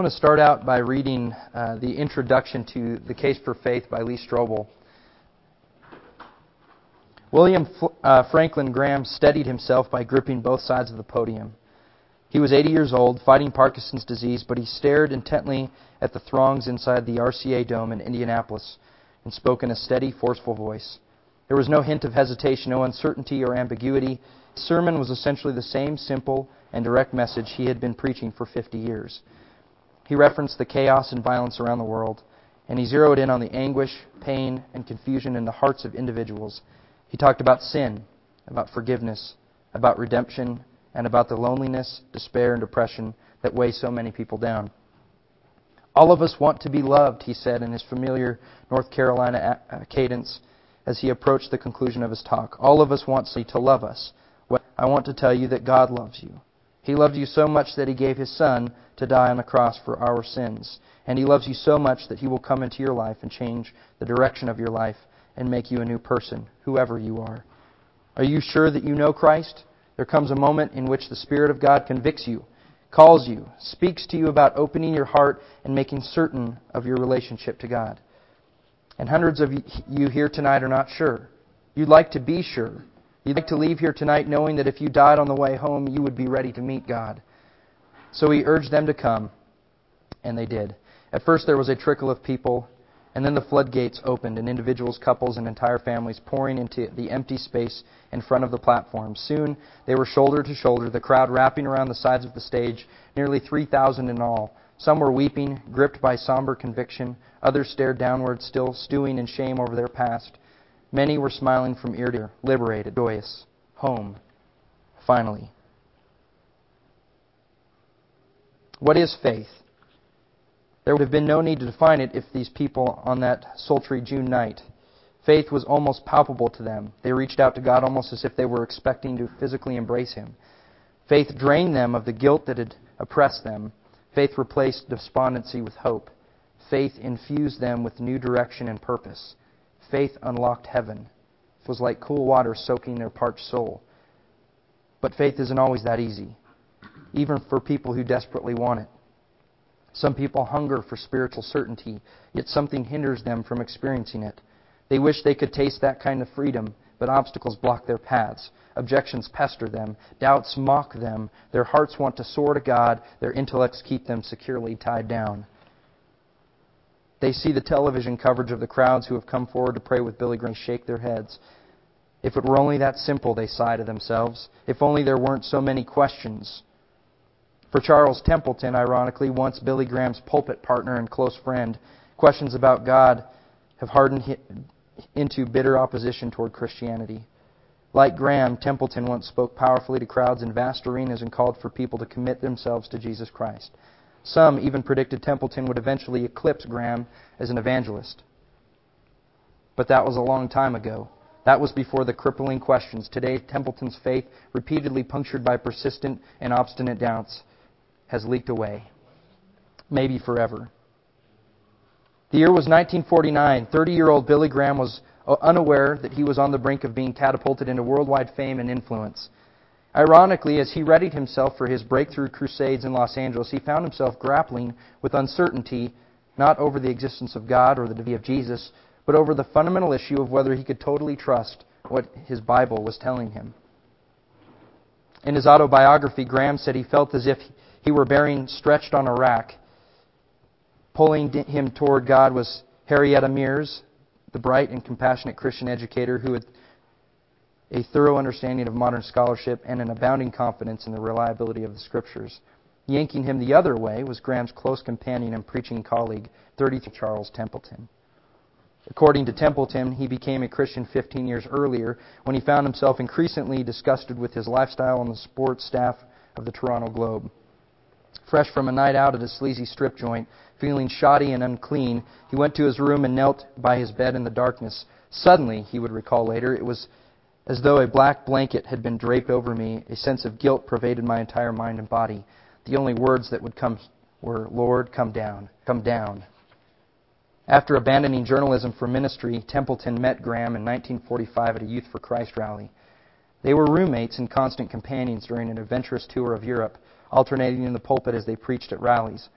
I want to start out by reading the introduction to The Case for Faith by Lee Strobel. William Franklin Graham steadied himself by gripping both sides of the podium. He was 80 years old, fighting Parkinson's disease, but he stared intently at the throngs inside the RCA Dome in Indianapolis and spoke in a steady, forceful voice. There was no hint of hesitation, no uncertainty or ambiguity. His sermon was essentially the same simple and direct message he had been preaching for 50 years. He referenced the chaos and violence around the world, and he zeroed in on the anguish, pain, and confusion in the hearts of individuals. He talked about sin, about forgiveness, about redemption, and about the loneliness, despair, and depression that weigh so many people down. All of us want to be loved, he said in his familiar North Carolina cadence as he approached the conclusion of his talk. All of us want to love us. Well, I want to tell you that God loves you. He loved you so much that He gave His Son to die on the cross for our sins. And He loves you so much that He will come into your life and change the direction of your life and make you a new person, whoever you are. Are you sure that you know Christ? There comes a moment in which the Spirit of God convicts you, calls you, speaks to you about opening your heart and making certain of your relationship to God. And hundreds of you here tonight are not sure. You'd like to be sure. You'd like to leave here tonight knowing that if you died on the way home, you would be ready to meet God. So he urged them to come, and they did. At first there was a trickle of people, and then the floodgates opened, and individuals, couples, and entire families pouring into the empty space in front of the platform. Soon they were shoulder to shoulder, the crowd wrapping around the sides of the stage, nearly 3,000 in all. Some were weeping, gripped by somber conviction. Others stared downward, still stewing in shame over their past. Many were smiling from ear to ear, liberated, joyous, home, finally. What is faith? There would have been no need to define it if these people on that sultry June night. Faith was almost palpable to them. They reached out to God almost as if they were expecting to physically embrace Him. Faith drained them of the guilt that had oppressed them. Faith replaced despondency with hope. Faith infused them with new direction and purpose. Faith unlocked heaven. It was like cool water soaking their parched soul. But faith isn't always that easy, even for people who desperately want it. Some people hunger for spiritual certainty, yet something hinders them from experiencing it. They wish they could taste that kind of freedom, but obstacles block their paths. Objections pester them. Doubts mock them. Their hearts want to soar to God. Their intellects keep them securely tied down. They see the television coverage of the crowds who have come forward to pray with Billy Graham, shake their heads. If it were only that simple, they sigh to themselves. If only there weren't so many questions. For Charles Templeton, ironically, once Billy Graham's pulpit partner and close friend, questions about God have hardened into bitter opposition toward Christianity. Like Graham, Templeton once spoke powerfully to crowds in vast arenas and called for people to commit themselves to Jesus Christ. Some even predicted Templeton would eventually eclipse Graham as an evangelist. But that was a long time ago. That was before the crippling questions. Today, Templeton's faith, repeatedly punctured by persistent and obstinate doubts, has leaked away. Maybe forever. The year was 1949. 30-year-old Billy Graham was unaware that he was on the brink of being catapulted into worldwide fame and influence. Ironically, as he readied himself for his breakthrough crusades in Los Angeles, he found himself grappling with uncertainty, not over the existence of God or the divinity of Jesus, but over the fundamental issue of whether he could totally trust what his Bible was telling him. In his autobiography, Graham said he felt as if he were being stretched on a rack. Pulling him toward God was Henrietta Mears, the bright and compassionate Christian educator who had a thorough understanding of modern scholarship and an abounding confidence in the reliability of the Scriptures. Yanking him the other way was Graham's close companion and preaching colleague, 33 Charles Templeton. According to Templeton, he became a Christian 15 years earlier when he found himself increasingly disgusted with his lifestyle on the sports staff of the Toronto Globe. Fresh from a night out at a sleazy strip joint, feeling shoddy and unclean, he went to his room and knelt by his bed in the darkness. Suddenly, he would recall later, it was as though a black blanket had been draped over me. A sense of guilt pervaded my entire mind and body. The only words that would come were, "Lord, come down, come down." After abandoning journalism for ministry, Templeton met Graham in 1945 at a Youth for Christ rally. They were roommates and constant companions during an adventurous tour of Europe, alternating in the pulpit as they preached at rallies.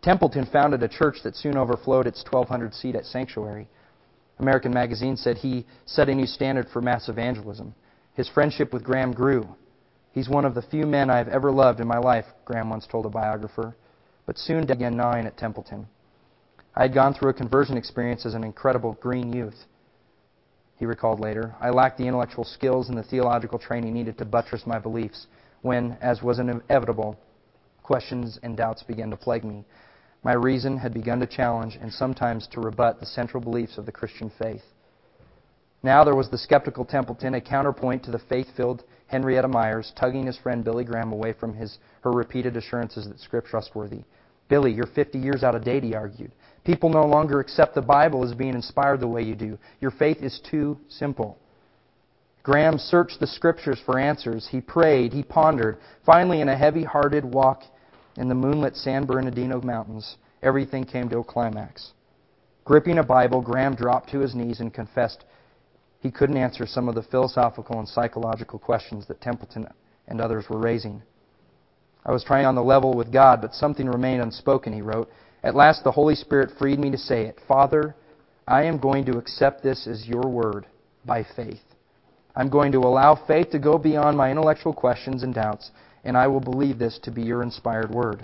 Templeton founded a church that soon overflowed its 1,200-seat sanctuary. American Magazine said he set a new standard for mass evangelism. His friendship with Graham grew. He's one of the few men I have ever loved in my life, Graham once told a biographer, but soon began gnawing at Templeton. I had gone through a conversion experience as an incredible green youth, he recalled later. I lacked the intellectual skills and the theological training needed to buttress my beliefs when, as was inevitable, questions and doubts began to plague me. My reason had begun to challenge and sometimes to rebut the central beliefs of the Christian faith. Now there was the skeptical Templeton, a counterpoint to the faith-filled Henrietta Myers, tugging his friend Billy Graham away from her repeated assurances that Scripture trustworthy. Billy, you're 50 years out of date, he argued. People no longer accept the Bible as being inspired the way you do. Your faith is too simple. Graham searched the Scriptures for answers. He prayed. He pondered. Finally, in a heavy-hearted walk in the moonlit San Bernardino Mountains, everything came to a climax. Gripping a Bible, Graham dropped to his knees and confessed he couldn't answer some of the philosophical and psychological questions that Templeton and others were raising. I was trying on the level with God, but something remained unspoken, he wrote. At last the Holy Spirit freed me to say it. Father, I am going to accept this as your word by faith. I'm going to allow faith to go beyond my intellectual questions and doubts, and I will believe this to be your inspired word.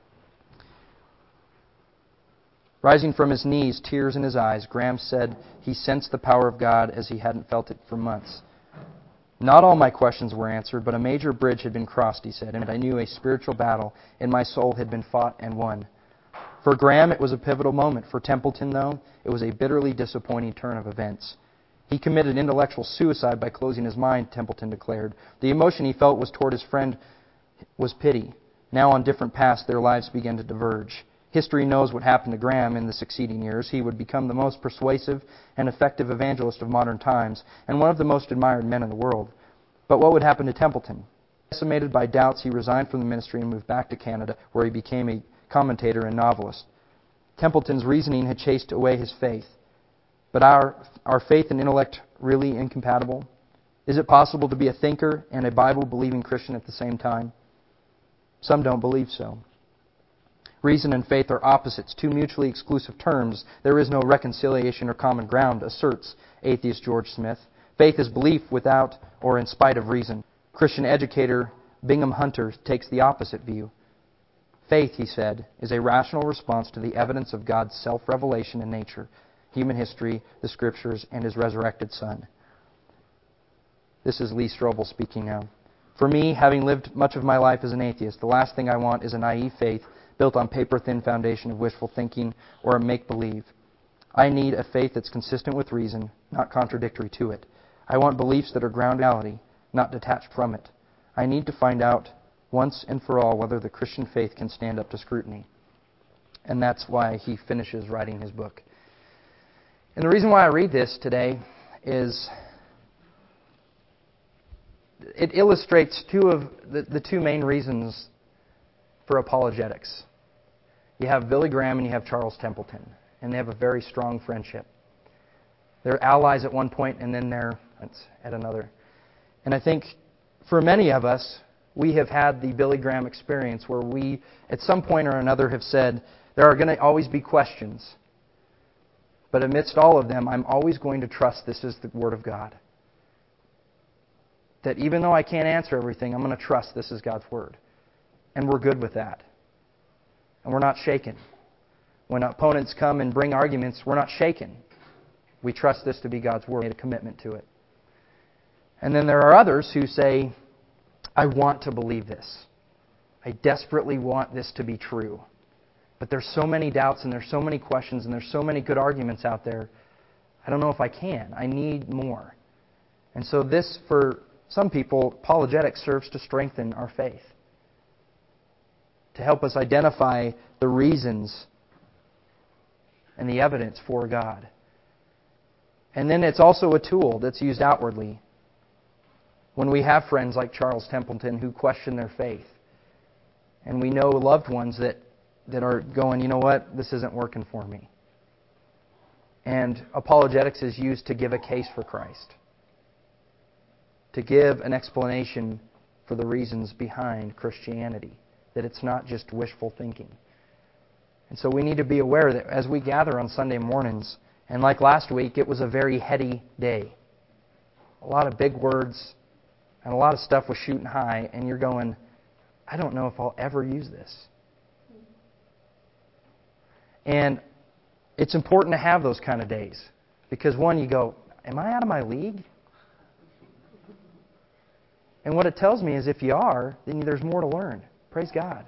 Rising from his knees, tears in his eyes, Graham said he sensed the power of God as he hadn't felt it for months. Not all my questions were answered, but a major bridge had been crossed, he said, and I knew a spiritual battle in my soul had been fought and won. For Graham, it was a pivotal moment. For Templeton, though, it was a bitterly disappointing turn of events. He committed intellectual suicide by closing his mind, Templeton declared. The emotion he felt was toward his friend was pity. Now on different paths, their lives began to diverge. History knows what happened to Graham in the succeeding years. He would become the most persuasive and effective evangelist of modern times and one of the most admired men in the world. But what would happen to Templeton? Decimated by doubts, he resigned from the ministry and moved back to Canada, where he became a commentator and novelist. Templeton's reasoning had chased away his faith. But are faith and intellect really incompatible? Is it possible to be a thinker and a Bible-believing Christian at the same time? Some don't believe so. Reason and faith are opposites, two mutually exclusive terms. There is no reconciliation or common ground, asserts atheist George Smith. Faith is belief without or in spite of reason. Christian educator Bingham Hunter takes the opposite view. Faith, he said, is a rational response to the evidence of God's self-revelation in nature, human history, the Scriptures, and His resurrected Son. This is Lee Strobel speaking now. For me, having lived much of my life as an atheist, the last thing I want is a naive faith built on paper-thin foundation of wishful thinking or a make-believe. I need a faith that's consistent with reason, not contradictory to it. I want beliefs that are grounded in reality, not detached from it. I need to find out once and for all whether the Christian faith can stand up to scrutiny. And that's why he finishes writing his book. And the reason why I read this today is it illustrates two of the two main reasons for apologetics. You have Billy Graham and you have Charles Templeton, and they have a very strong friendship. They're allies at one point, and then they're at another. And I think for many of us, we have had the Billy Graham experience where we, at some point or another, have said, there are going to always be questions. But amidst all of them, I'm always going to trust this is the Word of God. That even though I can't answer everything, I'm going to trust this is God's Word. And we're good with that. And we're not shaken. When opponents come and bring arguments, we're not shaken. We trust this to be God's Word. We made a commitment to it. And then there are others who say, I want to believe this. I desperately want this to be true. But there's so many doubts and there's so many questions and there's so many good arguments out there. I don't know if I can. I need more. And so this, for some people, apologetics serves to strengthen our faith. To help us identify the reasons and the evidence for God. And then it's also a tool that's used outwardly. When we have friends like Charles Templeton who question their faith. And we know loved ones that are going, you know what, this isn't working for me. And apologetics is used to give a case for Christ. To give an explanation for the reasons behind Christianity. That it's not just wishful thinking. And And so we need to be aware that as we gather on Sunday mornings, and like last week, it was a very heady day. A lot of big words, and a lot of stuff was shooting high, and you're going, I don't know if I'll ever use this. And it's important to have those kind of days. Because one, you go, am I out of my league? And what it tells me is if you are, then there's more to learn. Praise God.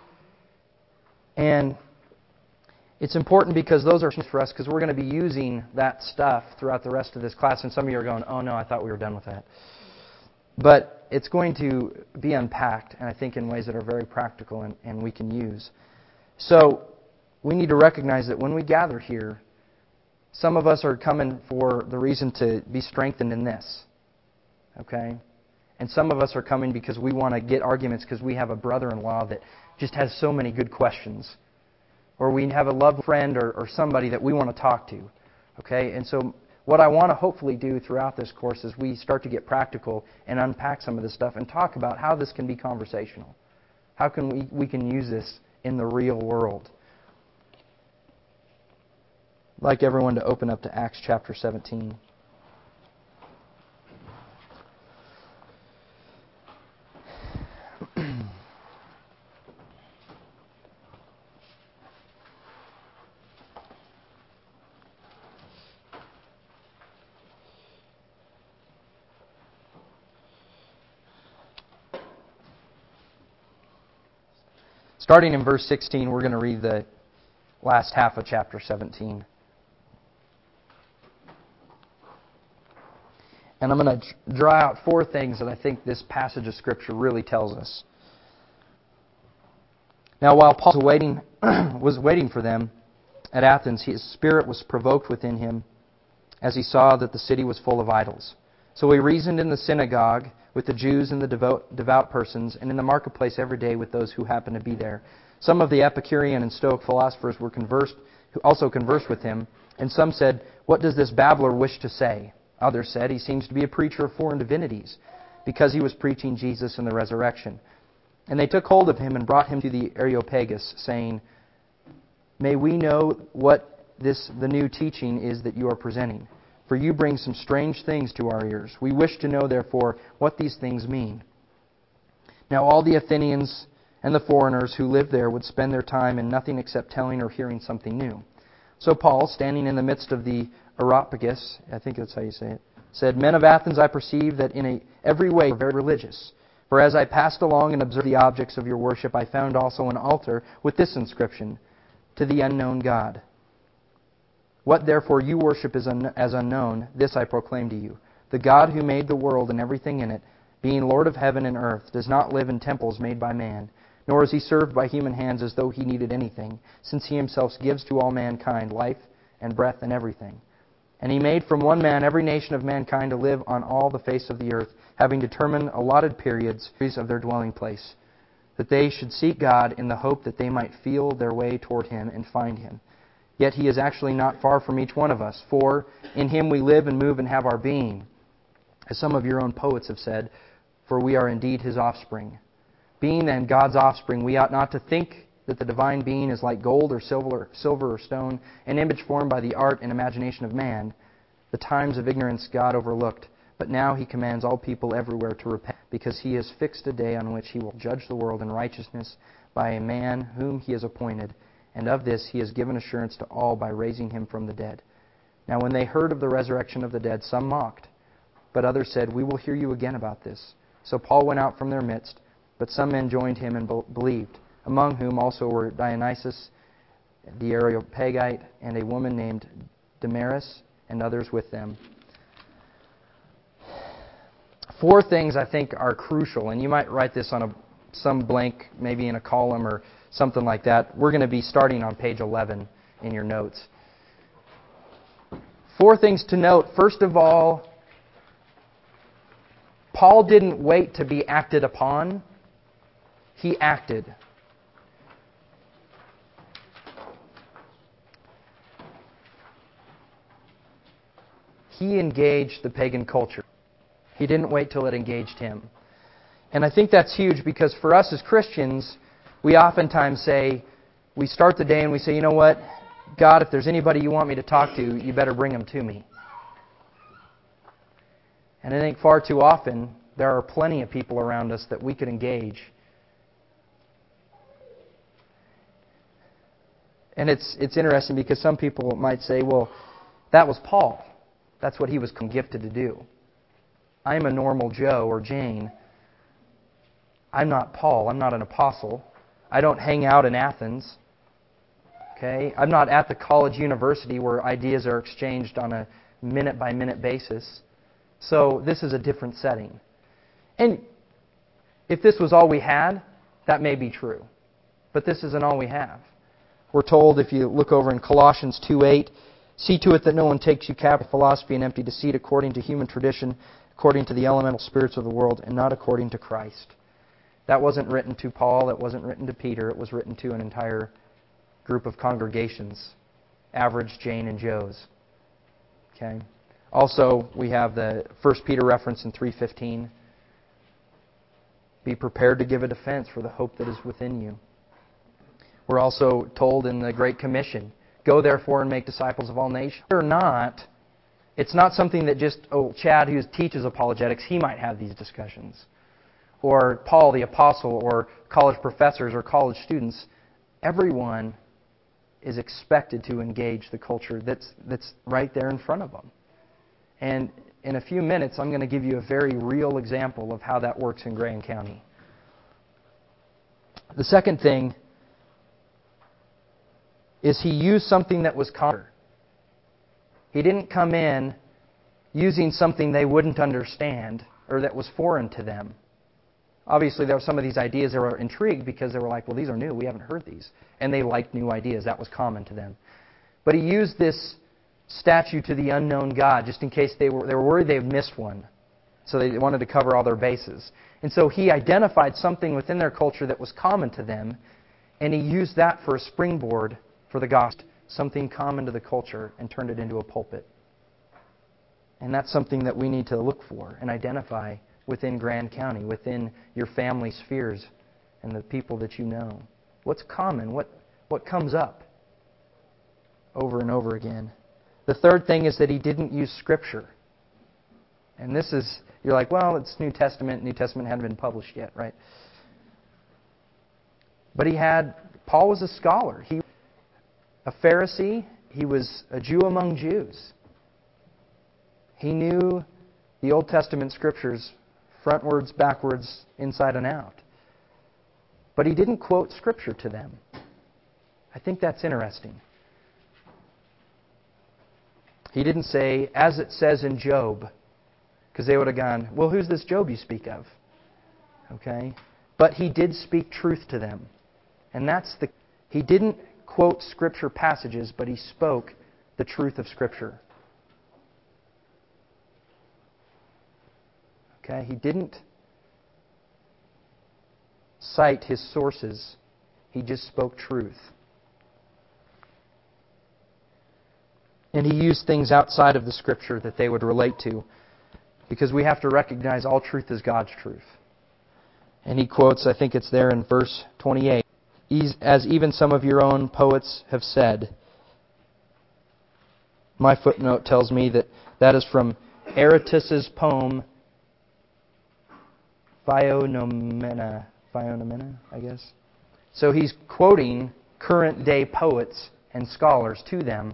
And it's important because those are for us, because we're going to be using that stuff throughout the rest of this class. And some of you are going, oh no, I thought we were done with that. But it's going to be unpacked, and I think in ways that are very practical and we can use. So we need to recognize that when we gather here, some of us are coming for the reason to be strengthened in this. Okay? And some of us are coming because we want to get arguments because we have a brother-in-law that just has so many good questions. Or we have a loved friend or somebody that we want to talk to. Okay? And so what I want to hopefully do throughout this course is we start to get practical and unpack some of this stuff and talk about how this can be conversational. How can we can use this in the real world. I'd like everyone to open up to Acts chapter 17. Starting in verse 16, we're going to read the last half of chapter 17. And I'm going to draw out 4 things that I think this passage of Scripture really tells us. Now, while Paul was waiting for them at Athens, his spirit was provoked within him as he saw that the city was full of idols. So he reasoned in the synagogue with the Jews and the devout persons, and in the marketplace every day with those who happened to be there. Some of the Epicurean and Stoic philosophers who also conversed with him, and some said, "What does this babbler wish to say?" Others said, "He seems to be a preacher of foreign divinities, because he was preaching Jesus and the resurrection." And they took hold of him and brought him to the Areopagus, saying, "May we know what the new teaching is that you are presenting? For you bring some strange things to our ears. We wish to know, therefore, what these things mean." Now all the Athenians and the foreigners who lived there would spend their time in nothing except telling or hearing something new. So Paul, standing in the midst of the Areopagus, I think that's how you say it, said, "Men of Athens, I perceive that in every way you are very religious. For as I passed along and observed the objects of your worship, I found also an altar with this inscription, 'To the unknown God.' What therefore you worship as unknown, this I proclaim to you. The God who made the world and everything in it, being Lord of heaven and earth, does not live in temples made by man, nor is he served by human hands as though he needed anything, since he himself gives to all mankind life and breath and everything. And he made from one man every nation of mankind to live on all the face of the earth, having determined allotted periods of their dwelling place, that they should seek God in the hope that they might feel their way toward him and find him. Yet he is actually not far from each one of us, for in him we live and move and have our being. As some of your own poets have said, for we are indeed his offspring. Being then God's offspring, we ought not to think that the divine being is like gold or silver or stone, an image formed by the art and imagination of man. The times of ignorance God overlooked, but now he commands all people everywhere to repent, because he has fixed a day on which he will judge the world in righteousness by a man whom he has appointed. And of this he has given assurance to all by raising him from the dead. Now when they heard of the resurrection of the dead, some mocked, but others said, "We will hear you again about this." So Paul went out from their midst, but some men joined him and believed, among whom also were Dionysius the Areopagite and a woman named Damaris, and others with them. 4 things I think are crucial, and you might write this on some blank, maybe in a column or something like that. We're going to be starting on page 11 in your notes. 4 things to note. First of all, Paul didn't wait to be acted upon. He acted. He engaged the pagan culture. He didn't wait till it engaged him. And I think that's huge because for us as Christians, we oftentimes say, we start the day and we say, you know what, God, if there's anybody you want me to talk to, you better bring them to me. And I think far too often, there are plenty of people around us that we could engage. And it's interesting because some people might say, well, that was Paul. That's what he was gifted to do. I'm a normal Joe or Jane. I'm not Paul. I'm not an apostle. I don't hang out in Athens. Okay? I'm not at the college university where ideas are exchanged on a minute-by-minute basis. So this is a different setting. And if this was all we had, that may be true. But this isn't all we have. We're told, if you look over in Colossians 2:8, see to it that no one takes you captive by philosophy and empty deceit according to human tradition, according to the elemental spirits of the world, and not according to Christ. That wasn't written to Paul. That wasn't written to Peter. It was written to an entire group of congregations, average Jane and Joes. Okay. Also, we have the 1 Peter reference in 3:15. Be prepared to give a defense for the hope that is within you. We're also told in the Great Commission, go therefore and make disciples of all nations. Or not, it's not something that just, Chad who teaches apologetics, he might have these discussions. Or Paul the apostle, or college professors, or college students. Everyone is expected to engage the culture that's right there in front of them. And in a few minutes, I'm going to give you a very real example of how that works in Grand County. The second thing is he used something that was common. He didn't come in using something they wouldn't understand or that was foreign to them. Obviously, there were some of these ideas that were intrigued because they were like, well, these are new. We haven't heard these. And they liked new ideas. That was common to them. But he used this statue to the unknown God just in case they were worried they had missed one. So they wanted to cover all their bases. And so he identified something within their culture that was common to them, and he used that for a springboard for the gospel, something common to the culture, and turned it into a pulpit. And that's something that we need to look for and identify within Grand County, within your family spheres and the people that you know. What's common? What comes up over and over again? The third thing is that he didn't use Scripture. And this is, you're like, well, it's New Testament. New Testament hadn't been published yet, right? But Paul was a scholar. He was a Pharisee. He was a Jew among Jews. He knew the Old Testament Scriptures frontwards, backwards, inside and out. But he didn't quote Scripture to them. I think that's interesting. He didn't say, as it says in Job, because they would have gone, well, who's this Job you speak of? Okay? But he did speak truth to them. And he didn't quote Scripture passages, but he spoke the truth of Scripture. Okay? He didn't cite his sources. He just spoke truth. And he used things outside of the Scripture that they would relate to, because we have to recognize all truth is God's truth. And he quotes, I think it's there in verse 28, as even some of your own poets have said. My footnote tells me that is from Aratus's poem, Phionomena, I guess. So he's quoting current day poets and scholars to them.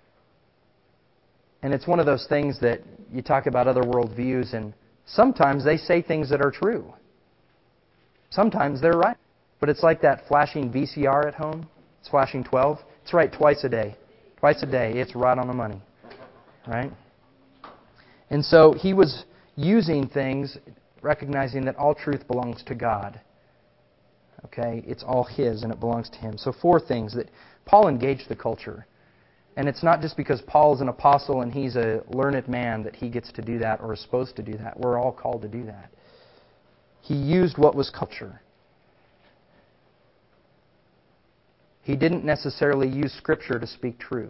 And it's one of those things that you talk about other worldviews, and sometimes they say things that are true. Sometimes they're right. But it's like that flashing VCR at home. It's flashing 12. It's right twice a day. Twice a day. It's right on the money. Right? And so he was using things, recognizing that all truth belongs to God. Okay? It's all His, and it belongs to Him. So 4 things that Paul engaged the culture. And it's not just because Paul is an apostle and he's a learned man that he gets to do that or is supposed to do that. We're all called to do that. He used what was culture. He didn't necessarily use Scripture to speak truth.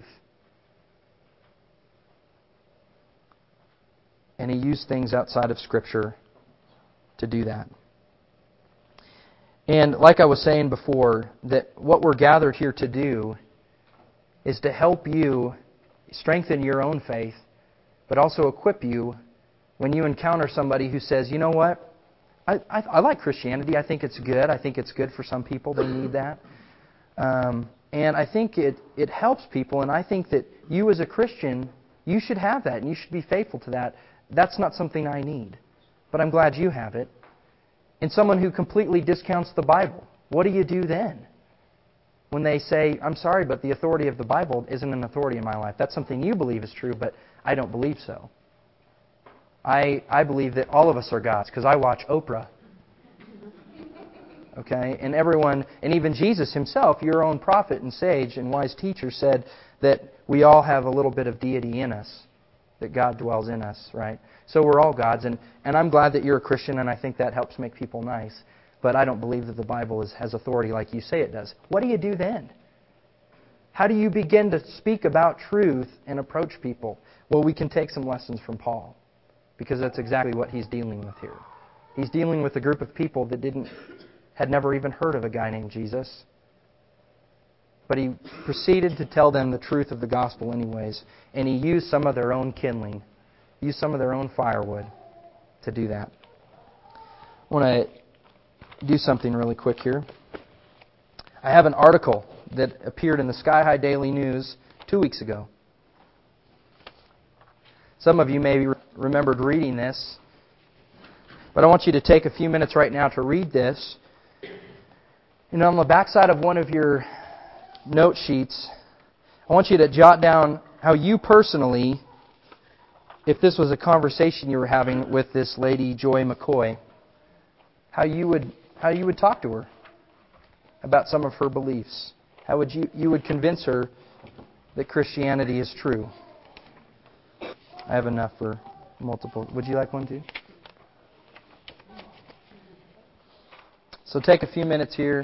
And he used things outside of Scripture to do that. And like I was saying before, that what we're gathered here to do is to help you strengthen your own faith, but also equip you when you encounter somebody who says, you know what, I like Christianity. I think it's good. I think it's good for some people. They need that. And I think it helps people. And I think that you as a Christian, you should have that. And you should be faithful to that. That's not something I need. But I'm glad you have it. And someone who completely discounts the Bible, what do you do then? When they say, I'm sorry, but the authority of the Bible isn't an authority in my life. That's something you believe is true, but I don't believe so. I believe that all of us are God's because I watch Oprah. Okay? And everyone, and even Jesus himself, your own prophet and sage and wise teacher, said that we all have a little bit of deity in us, that God dwells in us, right? So we're all God's, and I'm glad that you're a Christian, and I think that helps make people nice. But I don't believe that the Bible has authority like you say it does. What do you do then? How do you begin to speak about truth and approach people? Well, we can take some lessons from Paul, because that's exactly what he's dealing with here. He's dealing with a group of people that had never even heard of a guy named Jesus. But he proceeded to tell them the truth of the gospel anyways, and he used some of their own kindling, used some of their own firewood to do that. I want to do something really quick here. I have an article that appeared in the Sky High Daily News 2 weeks ago. Some of you may remembered reading this, but I want you to take a few minutes right now to read this. And on the backside of one of your note sheets, I want you to jot down how you personally, if this was a conversation you were having with this lady, Joy McCoy, how you would talk to her about some of her beliefs. How would you would convince her that Christianity is true. I have enough for multiple. Would you like one too? So take a few minutes here.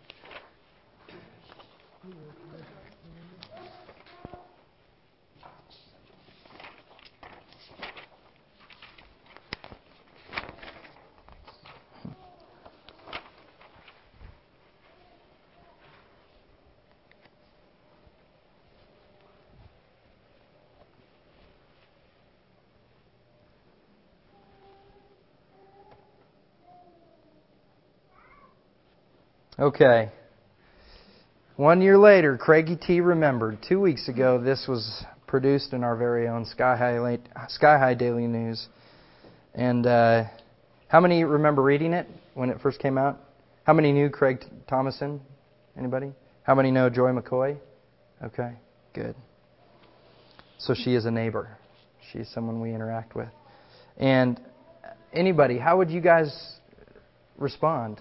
Okay. 1 year later, Craigie T. remembered. 2 weeks ago, this was produced in our very own Sky High Daily News. And how many remember reading it when it first came out? How many knew Craig Thomason? Anybody? How many know Joy McCoy? Okay, good. So she is a neighbor. She's someone we interact with. And anybody, how would you guys respond?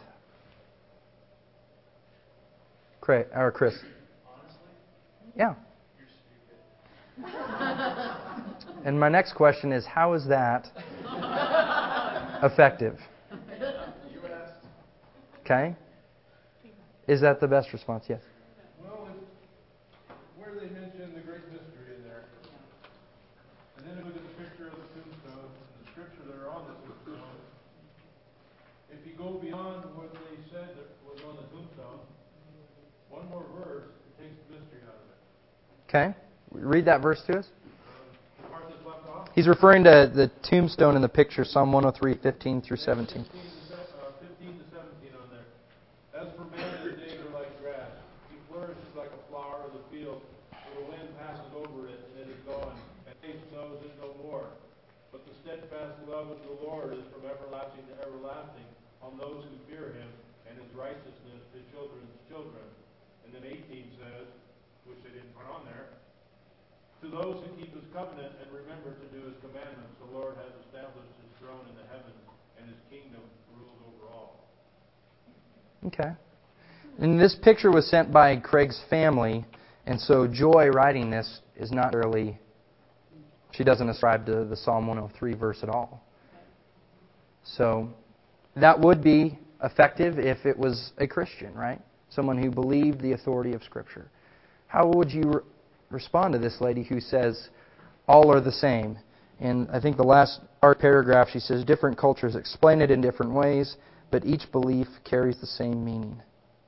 Chris. Honestly? Yeah. You're stupid. And my next question is, how is that effective? You asked. Okay. Is that the best response? Yes. Well, where they mention the great mystery in there, and then look at the picture of the tombstone and the scripture that are on the tombstone. If you go beyond what they said that was on the tombstone, one more verse, it takes the mystery out of it. Okay. Read that verse to us. The part that's left off. He's referring to the tombstone in the picture, Psalm 103, 15 through 17. 15 to 17 on there. As for man, his days are like grass. He flourishes like a flower of the field, for the wind passes over it, and it is gone, and faith knows it no more. But the steadfast love of the Lord is from everlasting to everlasting on those who fear him, and his righteousness to children's children. And then 18 says, which they didn't put on there, to those who keep his covenant and remember to do his commandments, the Lord has established his throne in the heavens, and his kingdom rules over all. Okay. And this picture was sent by Craig's family, and so Joy writing this is not really, she doesn't ascribe to the Psalm 103 verse at all. So that would be effective if it was a Christian, right? Someone who believed the authority of Scripture. How would you respond to this lady who says, all are the same? And I think the last paragraph, she says, different cultures explain it in different ways, but each belief carries the same meaning.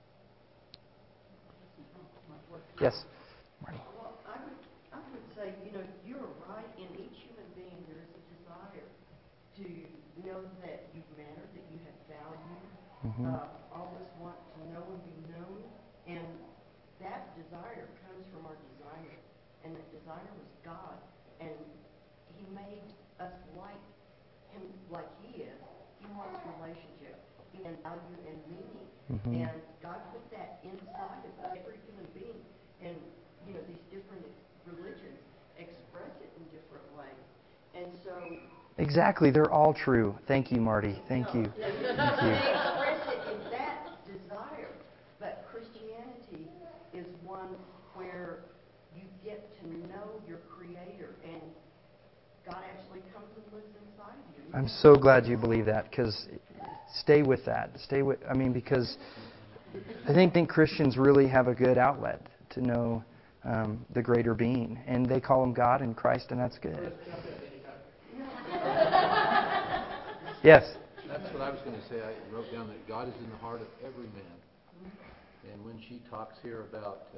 Yes, Marty. Well, I would say, you're right. In each human being, there is a desire to know that you matter, that you have value, always want to know and be known. And that desire comes from our desire. And that desire was God. And He made us like Him, like He is. He wants relationship and value and meaning. And God put that inside of us, every human being. And, these different religions express it in different ways. And so... Exactly. They're all true. Thank you, Marty. Thank you. They express it in that desire. But Christianity is one where you get to know your Creator, and God actually comes and lives inside of you. I'm so glad you believe that, because stay with that. Because I think Christians really have a good outlet to know the greater being. And they call Him God and Christ, and that's good. Yes? That's what I was going to say. I wrote down that God is in the heart of every man. And when she talks here about,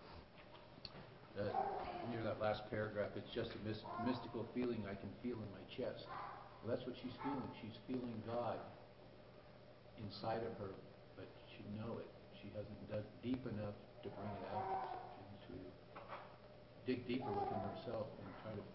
near that last paragraph, it's just a mystical feeling I can feel in my chest. Well, that's what she's feeling. She's feeling God inside of her, but she know it. She hasn't dug deep enough to bring it out and to dig deeper within herself and try to...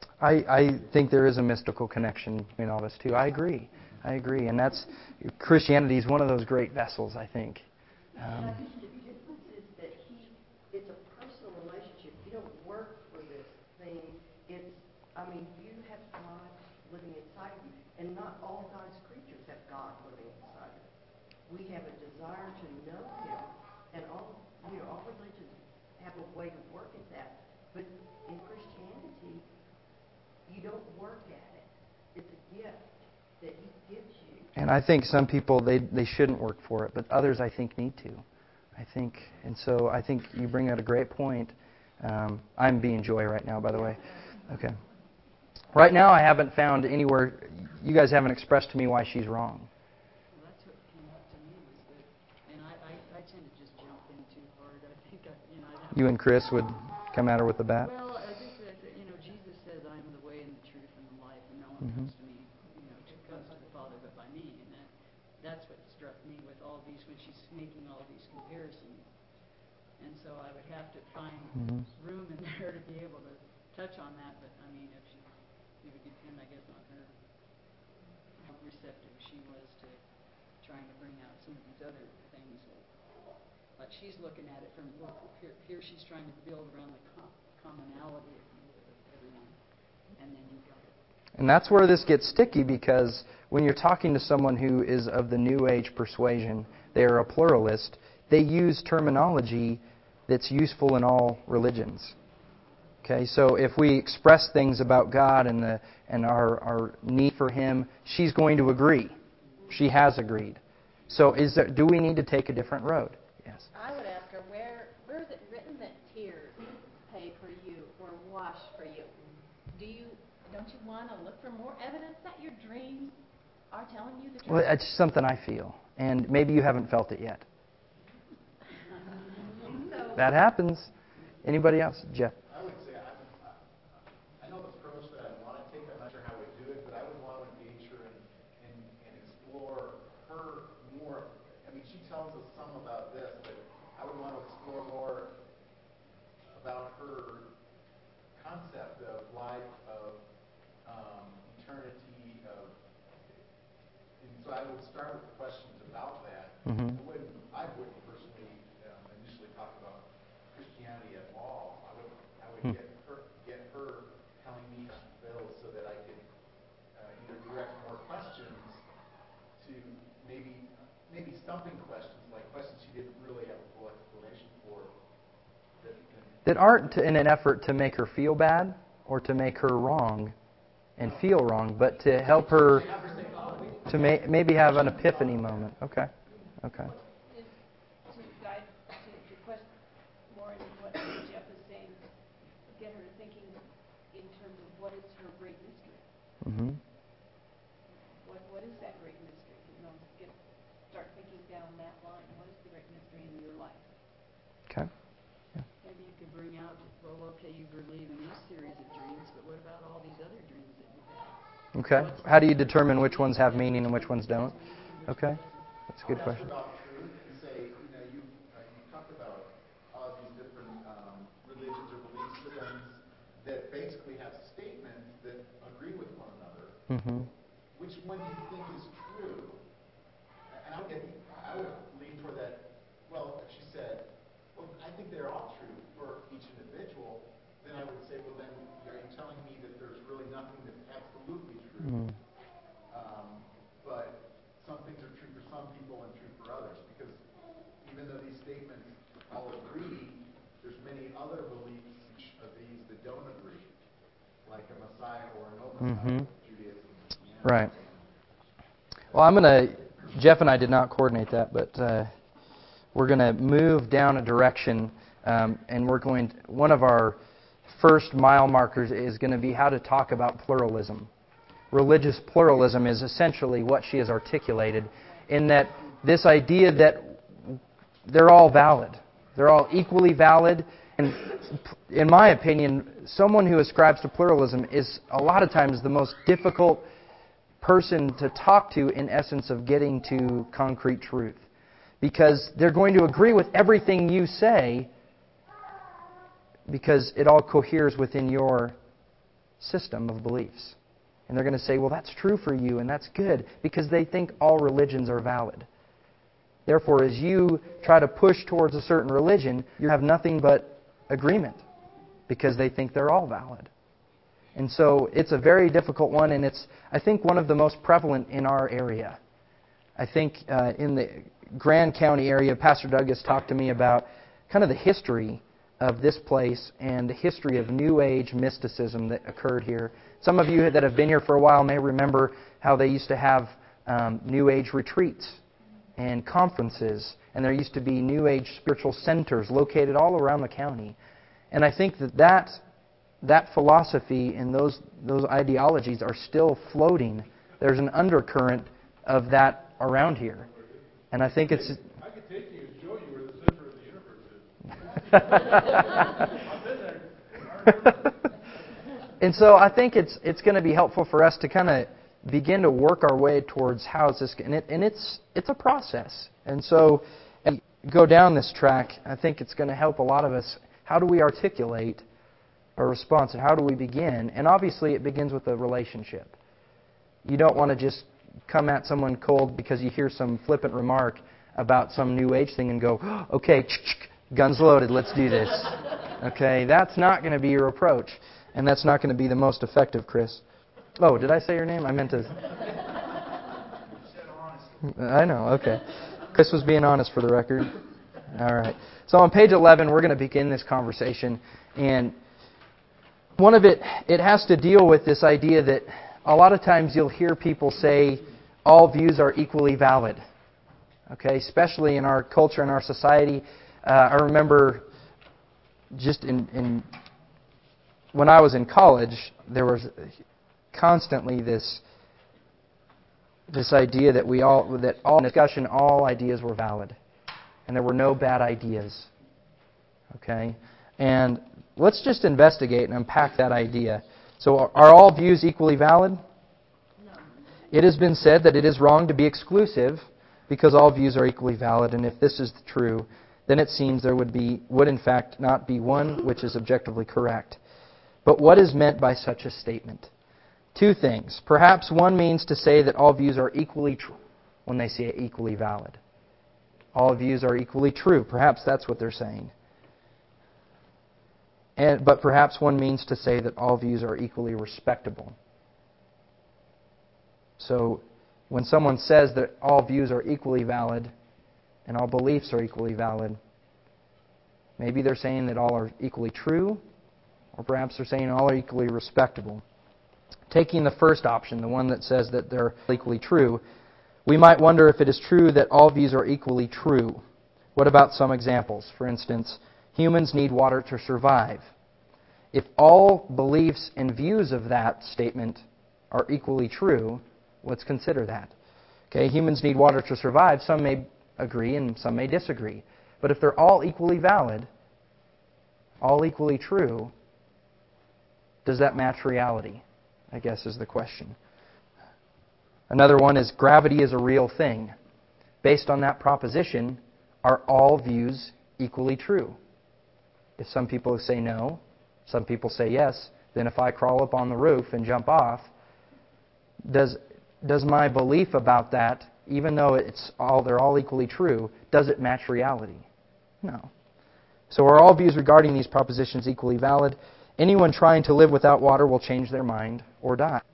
I think there is a mystical connection between all this, too. I agree. And that's... Christianity is one of those great vessels, I think. I think the difference is that it's a personal relationship. You don't work for this thing. You have God living inside of you. And not all God's creatures have God living inside of them. We have a desire to know Him. And all religions have a way to work at that. But in Christianity, you don't work at it. It's a gift that He gives you. And I think some people, they shouldn't work for it, but others, I think, need to. And so I think you bring out a great point. I'm being Joy right now, by the way. Okay. Right now, I haven't found anywhere, you guys haven't expressed to me why she's wrong. Well, that's what came up to me was that, and I tend to just jump in too hard. I think, You and Chris would come at her with the bat? Well, I think that, Jesus says, I am the way and the truth and the life, and no one comes to me, comes to the Father but by me. And that's what struck me with all these, when she's making all these comparisons. And so I would have to find room in there to be able to touch on that. But, if it would depend, I guess, on her, how receptive she was to trying to bring out some of these other things. Like she's looking at it from, here she's trying to build around the commonality of everyone. And then you've got it. And that's where this gets sticky, because when you're talking to someone who is of the New Age persuasion, they are a pluralist, they use terminology that's useful in all religions. Okay, so if we express things about God and our need for Him, she's going to agree. She has agreed. So do we need to take a different road? Yes. I would ask her, where is it written that tears pay for you or wash for you? Don't you want to look for more evidence that your dreams are telling you the truth? Well, it's something I feel, and maybe you haven't felt it yet. That happens. Anybody else? Jeff? I would say I know the approach that I want to take. I'm not sure how I would do it, but I would want to engage her and explore her more. She tells us some about this, but I would want to explore more about her concept of life, of eternity, and so I would start with questions about that. I wouldn't personally initially talk about Christianity at all. I would get her telling me how she feels, so that I could either direct more questions to maybe stumping questions, like questions she didn't really have a full explanation for. That aren't in an effort to make her feel bad or to make her wrong and feel wrong, but to help her to maybe have an epiphany moment. Okay. To guide to question more into what Jeff is saying, get her thinking in terms of what is her great mystery. What is that great mystery? about, well, okay, you believe in this series of dreams, but what about all these other dreams that you've had? Okay. How do you determine which ones have meaning and which ones don't? Okay. That's a good question. About truth and say, you talk about all these different religions or belief systems that basically have statements that agree with one another. Mm-hmm. Which one do you think is true? And I would lean toward that. Well, if she said, well, I think they're all true for each individual, then I would say, well, then are you telling me that there's really nothing that's absolutely true? Mm. But some things are true for some people and true for others. Because even though these statements all agree, there's many other beliefs of these that don't agree, like a Messiah or no Messiah, Judaism. Right. Well, Jeff and I did not coordinate that, but we're going to move down a direction, and one of our first mile markers is going to be how to talk about pluralism. Religious pluralism is essentially what she has articulated, in that this idea that they're all valid. They're all equally valid. And in my opinion, someone who ascribes to pluralism is a lot of times the most difficult person to talk to, in essence of getting to concrete truth. Because they're going to agree with everything you say because it all coheres within your system of beliefs. And they're going to say, well, that's true for you, and that's good, because they think all religions are valid. Therefore, as you try to push towards a certain religion, you have nothing but agreement, because they think they're all valid. And so it's a very difficult one, and it's, I think, one of the most prevalent in our area. I think in the Grand County area, Pastor Doug has talked to me about kind of the history of this place and the history of New Age mysticism that occurred here. Some of you that have been here for a while may remember how they used to have New Age retreats and conferences, and there used to be New Age spiritual centers located all around the county. And I think that philosophy and those ideologies are still floating. There's an undercurrent of that around here. And I think it's... I could take you and show you where the center of the universe is. I've been there. I remember. And so I think it's going to be helpful for us to kind of begin to work our way towards how is this... And it's a process. And so as we go down this track, I think it's going to help a lot of us. How do we articulate a response, and how do we begin? And obviously it begins with a relationship. You don't want to just come at someone cold because you hear some flippant remark about some New Age thing and go, okay, guns loaded, let's do this. Okay, that's not going to be your approach. And that's not going to be the most effective, Chris. Oh, did I say your name? I meant to... I know, okay. Chris was being honest for the record. All right. So on page 11, we're going to begin this conversation. And one of it has to deal with this idea that a lot of times you'll hear people say all views are equally valid. Okay, especially in our culture and our society. I remember just when I was in college, there was constantly this idea that all ideas were valid, and there were no bad ideas. Okay, and let's just investigate and unpack that idea. So, are all views equally valid? No. It has been said that it is wrong to be exclusive because all views are equally valid, and if this is true, then it seems there would in fact not be one which is objectively correct. But what is meant by such a statement? Two things. Perhaps one means to say that all views are equally true when they say equally valid. All views are equally true. Perhaps that's what they're saying. But perhaps one means to say that all views are equally respectable. So when someone says that all views are equally valid and all beliefs are equally valid, maybe they're saying that all are equally true, or perhaps they're saying all are equally respectable. Taking the first option, the one that says that they're equally true, we might wonder if it is true that all views are equally true. What about some examples? For instance, humans need water to survive. If all beliefs and views of that statement are equally true, let's consider that. Okay, humans need water to survive. Some may agree and some may disagree. But if they're all equally valid, all equally true, does that match reality? I guess is the question. Another one is gravity is a real thing. Based on that proposition, are all views equally true? If some people say no, some people say yes, then if I crawl up on the roof and jump off, does my belief about that, even though they're all equally true, does it match reality? No. So are all views regarding these propositions equally valid? Anyone trying to live without water will change their mind or die.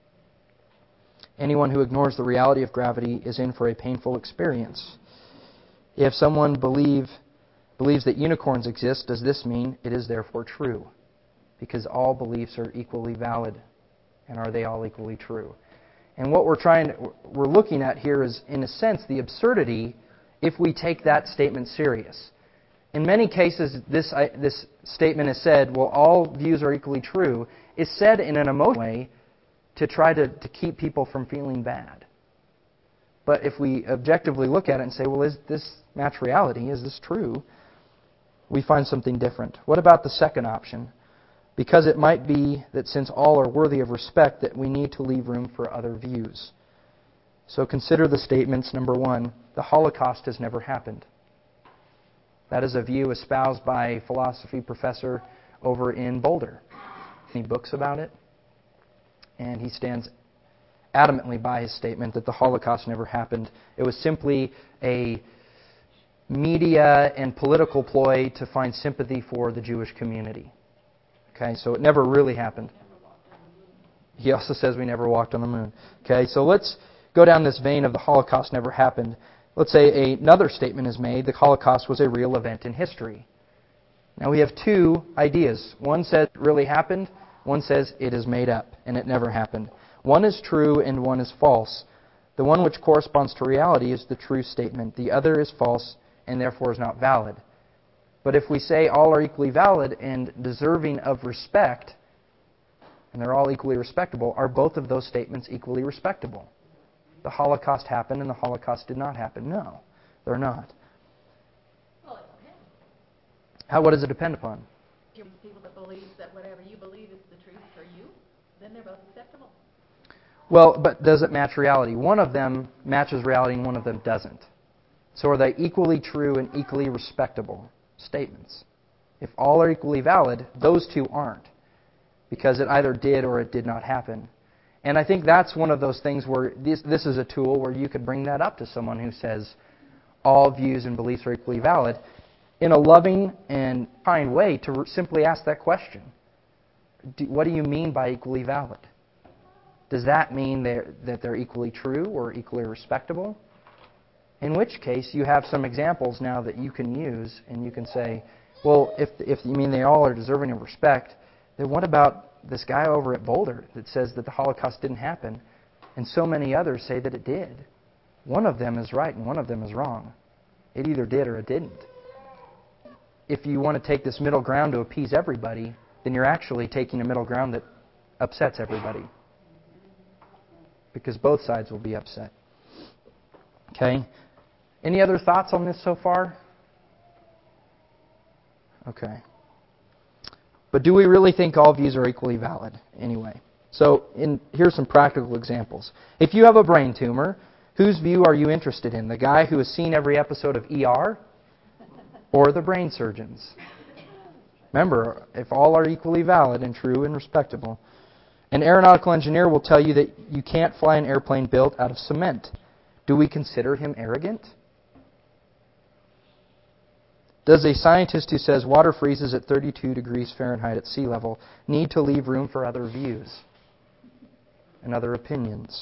Anyone who ignores the reality of gravity is in for a painful experience. If someone believes that unicorns exist, does this mean it is therefore true? Because all beliefs are equally valid. And are they all equally true? And what we're looking at here is, in a sense, the absurdity if we take that statement serious. In many cases, this statement is said, well, all views are equally true, is said in an emotional way to try to keep people from feeling bad. But if we objectively look at it and say, well, is this match reality? Is this true? We find something different. What about the second option? Because it might be that since all are worthy of respect, that we need to leave room for other views. So consider the statements. Number one, the Holocaust has never happened. That is a view espoused by a philosophy professor over in Boulder. He books about it, and he stands adamantly by his statement that the Holocaust never happened. It was simply a media and political ploy to find sympathy for the Jewish community. Okay, so it never really happened. He also says we never walked on the moon. Okay, so let's go down this vein of the Holocaust never happened. Let's say another statement is made, the Holocaust was a real event in history. Now we have two ideas. One says it really happened, one says it is made up and it never happened. One is true and one is false. The one which corresponds to reality is the true statement. The other is false and therefore is not valid. But if we say all are equally valid and deserving of respect, and they're all equally respectable, are both of those statements equally respectable? The Holocaust happened and the Holocaust did not happen. No, they're not. Well, it depends. What does it depend upon? If you're people that believe that whatever you believe is the truth for you, then they're both acceptable. Well, but does it match reality? One of them matches reality and one of them doesn't. So are they equally true and equally respectable statements? If all are equally valid, those two aren't, because it either did or it did not happen. And I think that's one of those things where this is a tool where you could bring that up to someone who says all views and beliefs are equally valid in a loving and kind way to simply ask that question. What do you mean by equally valid? Does that mean that they're equally true or equally respectable? In which case, you have some examples now that you can use, and you can say, well, if you mean they all are deserving of respect, then what about this guy over at Boulder that says that the Holocaust didn't happen, and so many others say that it did? One of them is right and one of them is wrong. It either did or it didn't. If you want to take this middle ground to appease everybody, then you're actually taking a middle ground that upsets everybody, because both sides will be upset. Okay? Any other thoughts on this so far? Okay. But do we really think all views are equally valid anyway? So here's some practical examples. If you have a brain tumor, whose view are you interested in? The guy who has seen every episode of ER or the brain surgeons? Remember, if all are equally valid and true and respectable, an aeronautical engineer will tell you that you can't fly an airplane built out of cement. Do we consider him arrogant? Does a scientist who says water freezes at 32 degrees Fahrenheit at sea level need to leave room for other views and other opinions?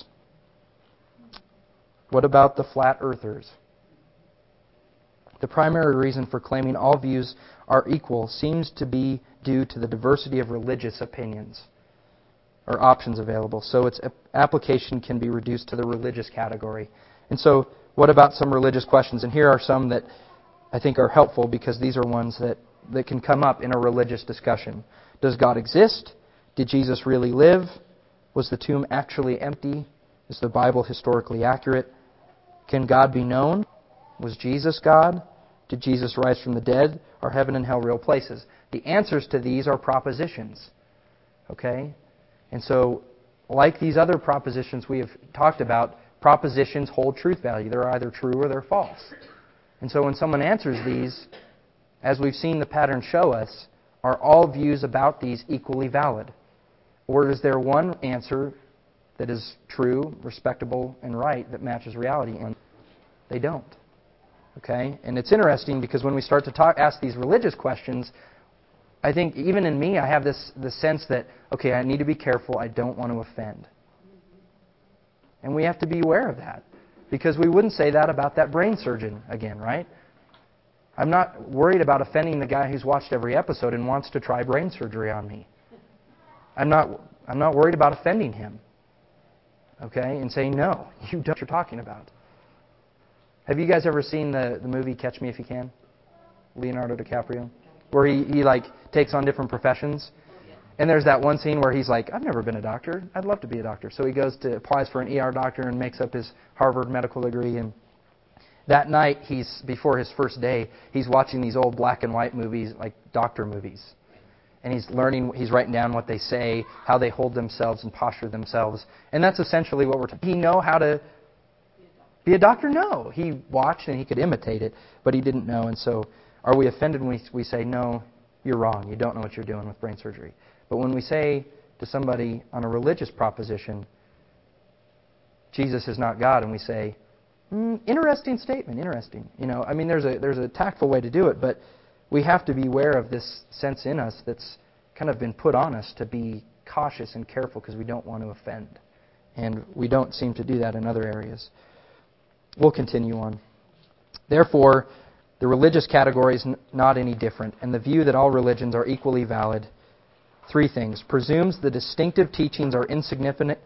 What about the flat earthers? The primary reason for claiming all views are equal seems to be due to the diversity of religious opinions or options available. So its application can be reduced to the religious category. And so what about some religious questions? And here are some that I think are helpful, because these are ones that can come up in a religious discussion. Does God exist? Did Jesus really live? Was the tomb actually empty? Is the Bible historically accurate? Can God be known? Was Jesus God? Did Jesus rise from the dead? Are heaven and hell real places? The answers to these are propositions. Okay? And so, like these other propositions we have talked about, propositions hold truth value. They're either true or they're false. And so when someone answers these, as we've seen the pattern show us, are all views about these equally valid? Or is there one answer that is true, respectable, and right that matches reality? And they don't. Okay? And it's interesting because when we start to ask these religious questions, I think even in me, I have this sense that, okay, I need to be careful. I don't want to offend. And we have to be aware of that. Because we wouldn't say that about that brain surgeon again, right? I'm not worried about offending the guy who's watched every episode and wants to try brain surgery on me. I'm not worried about offending him. Okay? And saying, no, you don't know what you're talking about. Have you guys ever seen the movie Catch Me If You Can? Leonardo DiCaprio? Where he takes on different professions. And there's that one scene where he's like, I've never been a doctor. I'd love to be a doctor. So he applies for an ER doctor and makes up his Harvard medical degree. And that night, before his first day, he's watching these old black and white movies, like doctor movies. And he's writing down what they say, how they hold themselves and posture themselves. And that's essentially what we're talking about. Did he know how to be a doctor? No. He watched and he could imitate it, but he didn't know. And so are we offended when we say, no, you're wrong. You don't know what you're doing with brain surgery. But when we say to somebody on a religious proposition, Jesus is not God, and we say, interesting statement, interesting. There's a tactful way to do it, but we have to be aware of this sense in us that's kind of been put on us to be cautious and careful because we don't want to offend. And we don't seem to do that in other areas. We'll continue on. Therefore, the religious category is not any different, and the view that all religions are equally valid. Three things. Presumes the distinctive teachings are insignificant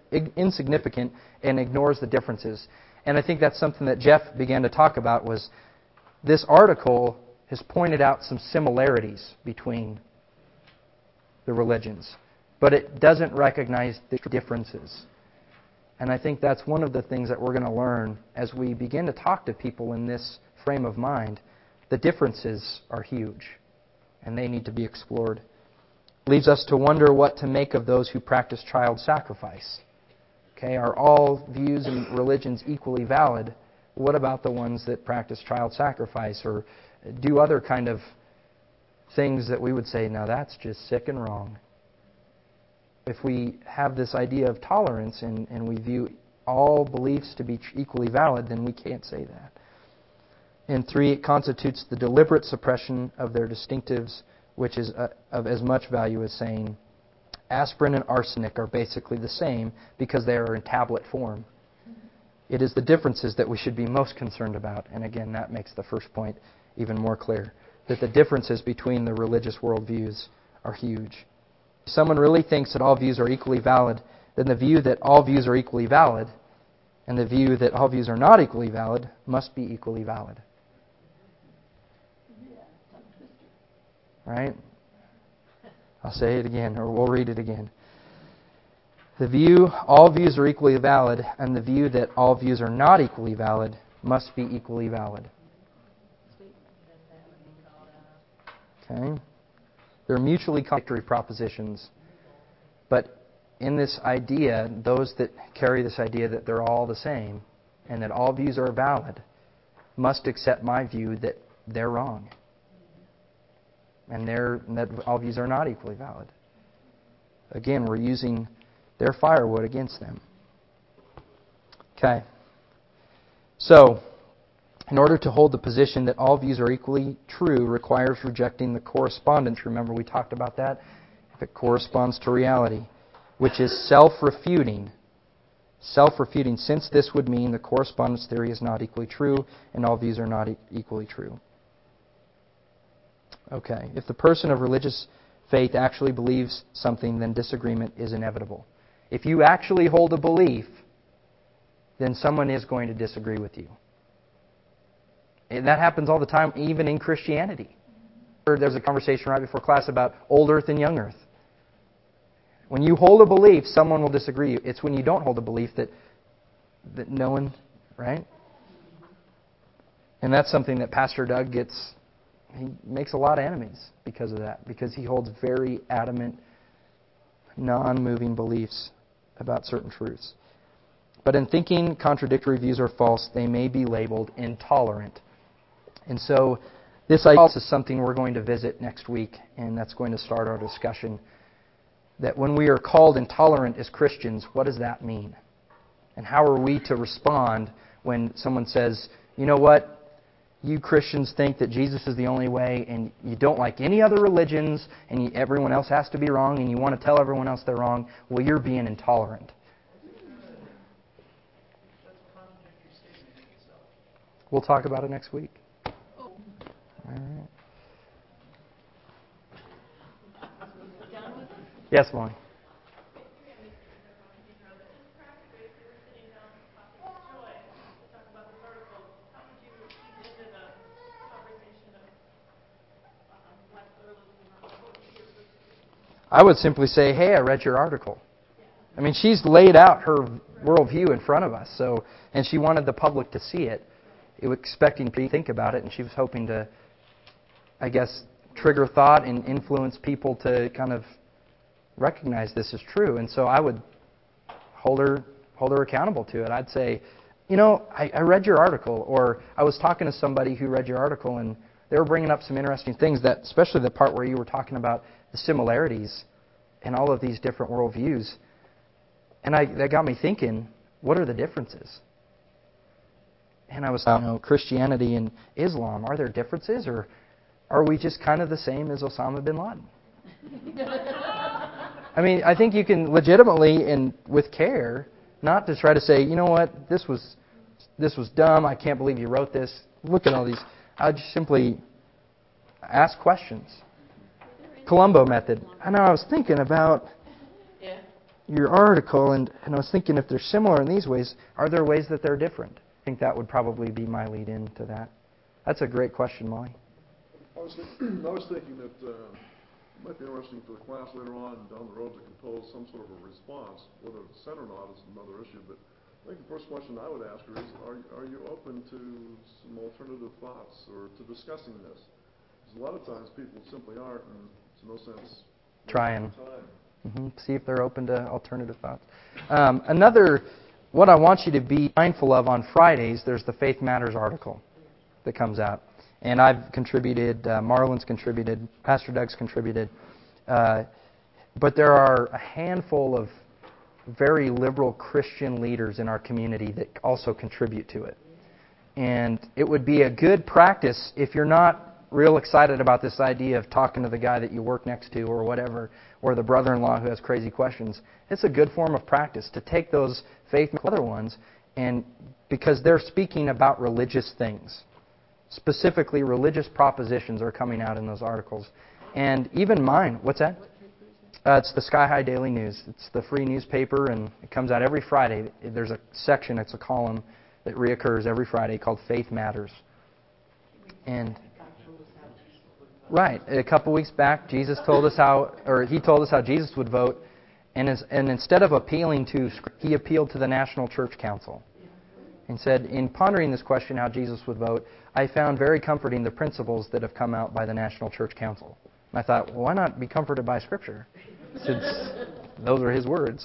and ignores the differences. And I think that's something that Jeff began to talk about was this article has pointed out some similarities between the religions, but it doesn't recognize the differences. And I think that's one of the things that we're going to learn as we begin to talk to people in this frame of mind. The differences are huge, and they need to be explored. Leaves us to wonder what to make of those who practice child sacrifice. Okay, are all views and religions equally valid? What about the ones that practice child sacrifice or do other kind of things that we would say, now that's just sick and wrong? If we have this idea of tolerance and we view all beliefs to be equally valid, then we can't say that. And three, it constitutes the deliberate suppression of their distinctives, which is of as much value as saying aspirin and arsenic are basically the same because they are in tablet form. It is the differences that we should be most concerned about. And again, that makes the first point even more clear, that the differences between the religious worldviews are huge. If someone really thinks that all views are equally valid, then the view that all views are equally valid and the view that all views are not equally valid must be equally valid. Right? I'll say it again, or we'll read it again. The view all views are equally valid, and the view that all views are not equally valid must be equally valid. Okay? They're mutually contradictory propositions, but in this idea, those that carry this idea that they're all the same and that all views are valid must accept my view that they're wrong. And that all views are not equally valid. Again, we're using their firewood against them. Okay. So, in order to hold the position that all views are equally true requires rejecting the correspondence. Remember, we talked about that? If it corresponds to reality, which is self-refuting. Self-refuting, since this would mean the correspondence theory is not equally true and all views are not equally true. Okay, if the person of religious faith actually believes something, then disagreement is inevitable. If you actually hold a belief, then someone is going to disagree with you. And that happens all the time, even in Christianity. There's a conversation right before class about old earth and young earth. When you hold a belief, someone will disagree. It's when you don't hold a belief that no one, right? And that's something that Pastor Doug he makes a lot of enemies because of that, because he holds very adamant, non-moving beliefs about certain truths. But in thinking contradictory views are false, they may be labeled intolerant. And so this is something we're going to visit next week, and that's going to start our discussion. That when we are called intolerant as Christians, what does that mean? And how are we to respond when someone says, you know what, you Christians think that Jesus is the only way, and you don't like any other religions, and everyone else has to be wrong, and you want to tell everyone else they're wrong? Well, you're being intolerant. We'll talk about it next week. All right. Yes, Molly. I would simply say, hey, I read your article. I mean, she's laid out her worldview in front of us, and she wanted the public to see it. Expecting people to think about it, and she was hoping to, I guess, trigger thought and influence people to kind of recognize this is true. And so I would hold her accountable to it. I'd say, you know, I read your article, or I was talking to somebody who read your article, and they were bringing up some interesting things, that especially the part where you were talking about the similarities in all of these different worldviews. And that got me thinking, what are the differences? And I was thinking, Christianity and Islam, are there differences, or are we just kind of the same as Osama bin Laden? I mean, I think you can legitimately and with care, not to try to say, you know what, this was dumb, I can't believe you wrote this. Look at all these. I'd just simply ask questions. Columbo method. I know I was thinking about your article, and I was thinking if they're similar in these ways, are there ways that they're different? I think that would probably be my lead in to that. That's a great question, Molly. I was thinking that it might be interesting for the class later on down the road to compose some sort of a response. Whether it's sent or not is another issue, but I think the first question I would ask her is, are you open to some alternative thoughts or to discussing this? Because a lot of times people simply aren't, and it's no sense trying. Time. See if they're open to alternative thoughts. What I want you to be mindful of on Fridays, there's the Faith Matters article that comes out. And I've contributed, Marlon's contributed, Pastor Doug's contributed. But there are a handful of very liberal Christian leaders in our community that also contribute to it. And it would be a good practice if you're not real excited about this idea of talking to the guy that you work next to or whatever, or the brother-in-law who has crazy questions. It's a good form of practice to take those faith other ones, and because they're speaking about religious things. Specifically, religious propositions are coming out in those articles. And even mine, what's that? It's the Sky High Daily News. It's the free newspaper, and it comes out every Friday. There's a section, it's a column that reoccurs every Friday called Faith Matters. And right, a couple weeks back, he told us how Jesus would vote, and instead of appealing to, he appealed to the National Church Council and said, in pondering this question, how Jesus would vote, I found very comforting the principles that have come out by the National Church Council. And I thought, well, why not be comforted by Scripture, since those are his words?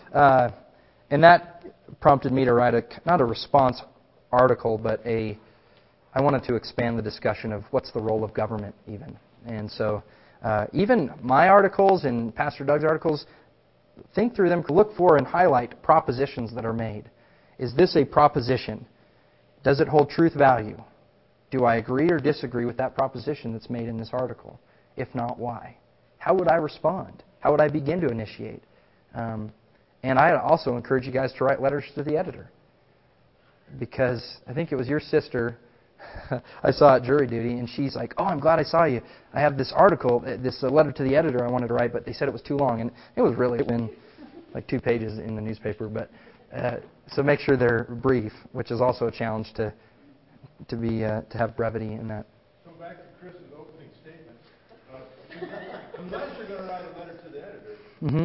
And that prompted me to write not a response article, but I wanted to expand the discussion of what's the role of government even. And so even my articles and Pastor Doug's articles, think through them, look for and highlight propositions that are made. Is this a proposition? Does it hold truth value? Do I agree or disagree with that proposition that's made in this article? If not, why? How would I respond? How would I begin to initiate? And I also encourage you guys to write letters to the editor. Because I think it was your sister I saw at jury duty, and she's like, oh, I'm glad I saw you. I have this article, this letter to the editor I wanted to write, but they said it was too long. And it was really been like 2 pages in the newspaper. But so make sure they're brief, which is also a challenge to have brevity in that. So back to Chris's opening statement. Unless you're going to write a letter to the editor, Mm-hmm.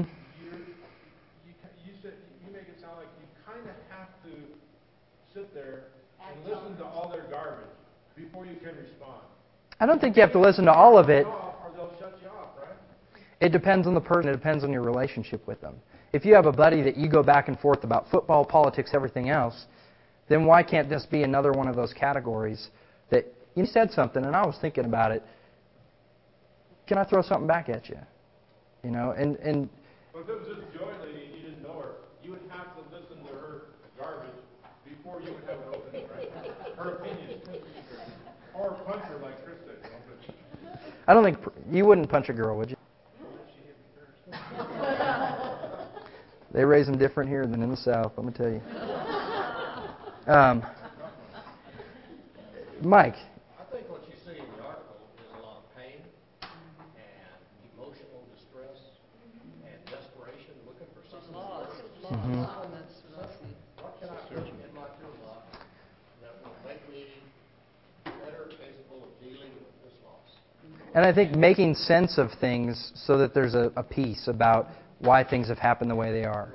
you make it sound like you kind of have to sit there and listen to all their garbage. before you can respond. I don't think you have to listen to all of it. Or they'll shut you off, right? It depends on the person. It depends on your relationship with them. If you have a buddy that you go back and forth about football, politics, everything else, then why can't this be another one of those categories that you said something and I was thinking about it. Can I throw something back at you? You know, and Well, if it was this Joy lady and you didn't know her, you would have to listen to her garbage before you would have an opening, right? Her opinion. Or punch her like Chris did. You know, I don't think you wouldn't punch a girl, would you? They raise them different here than in the South, let me tell you. Mike. I think what you see in the article is a lot of pain and emotional distress and desperation, looking for something. That's what I see. What can I put in my toolbox that will make me better capable of dealing with this loss? And I think making sense of things so that there's a piece about why things have happened the way they have.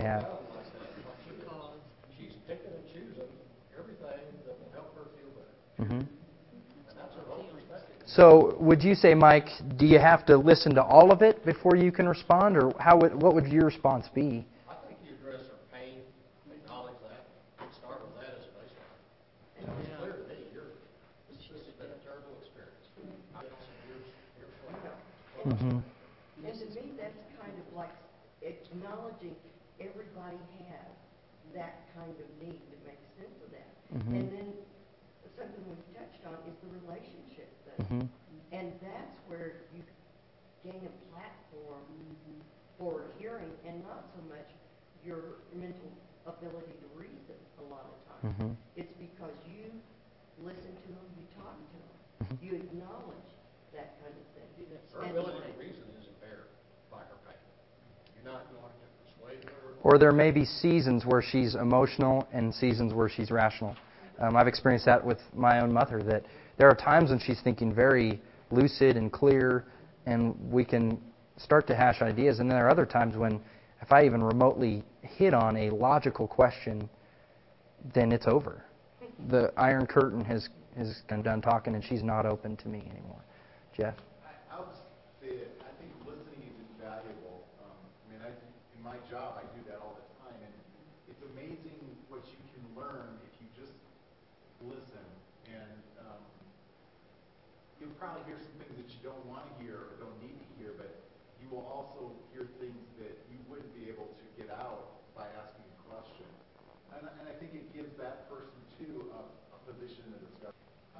She's picking and choosing everything that will help her feel better. Mm-hmm. And that's her whole perspective. So would you say, Mike, do you have to listen to all of it before you can respond, or what would your response be? I think you address her pain, acknowledge that, and start with that as a baseline. It's clear to me this has been a terrible experience. Here's what Mm-hmm. And to me, that's kind of like acknowledging everybody has that kind of need to make sense of that. Mm-hmm. And then something we've touched on is the relationship thing. Mm-hmm. And that's where you gain a platform for hearing and not so much your mental ability to reason a lot of times. Mm-hmm. It's because you listen to them, you talk to them, you acknowledge that kind of thing. her ability to reason is impaired by her pain. You're not going to persuade her. Or there may be seasons where she's emotional and seasons where she's rational. I've experienced that with my own mother, that there are times when she's thinking very lucid and clear, and we can start to hash ideas. And then there are other times when, if I even remotely hit on a logical question, then it's over. The Iron Curtain has done talking, and she's not open to me anymore. Jeff? I would say that I think listening is invaluable. In my job, I do that all the time, and it's amazing what you can learn if you just listen. And you'll probably hear some things that you don't want to hear or don't need to hear, but you will also hear things that you wouldn't be able to get out by asking a question. And I think it gives that person, too, a position in the discussion.